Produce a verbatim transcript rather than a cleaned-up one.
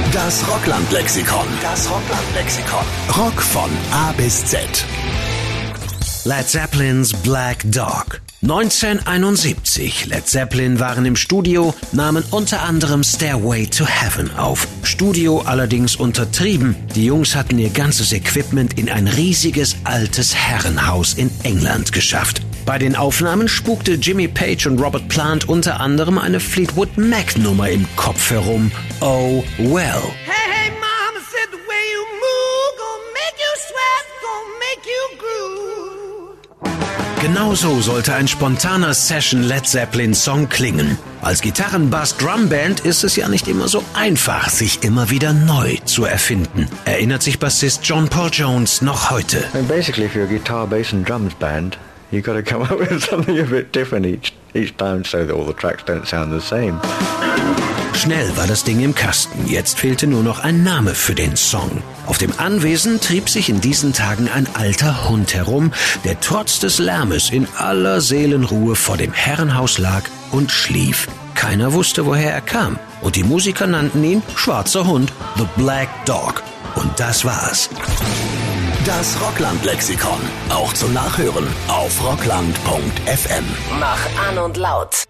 Das Rockland-Lexikon. Das Rockland-Lexikon. Rock von A bis Z. Led Zeppelins Black Dog. neunzehnhunderteinundsiebzig. Led Zeppelin waren im Studio, nahmen unter anderem Stairway to Heaven auf. Studio allerdings untertrieben. Die Jungs hatten ihr ganzes Equipment in ein riesiges altes Herrenhaus in England geschafft. Bei den Aufnahmen spukte Jimmy Page und Robert Plant unter anderem eine Fleetwood Mac-Nummer im Kopf herum. Oh well. Hey, hey, mama said the way you move, gonna make you sweat, gonna make you groove. Genauso sollte ein spontaner Session-Led Zeppelin-Song klingen. Als Gitarren-Bass-Drum-Band ist es ja nicht immer so einfach, sich immer wieder neu zu erfinden, erinnert sich Bassist John Paul Jones noch heute. And basically, if you're a guitar, bass and drums band, you've got to come up with something a bit different each, each time so that all the tracks don't sound the same. Schnell war das Ding im Kasten, jetzt fehlte nur noch ein Name für den Song. Auf dem Anwesen trieb sich in diesen Tagen ein alter Hund herum, der trotz des Lärmes in aller Seelenruhe vor dem Herrenhaus lag und schlief. Keiner wusste, woher er kam, und die Musiker nannten ihn Schwarzer Hund, The Black Dog. Und das war's. Das Rockland-Lexikon. Auch zum Nachhören auf rockland punkt f m. Mach an und laut.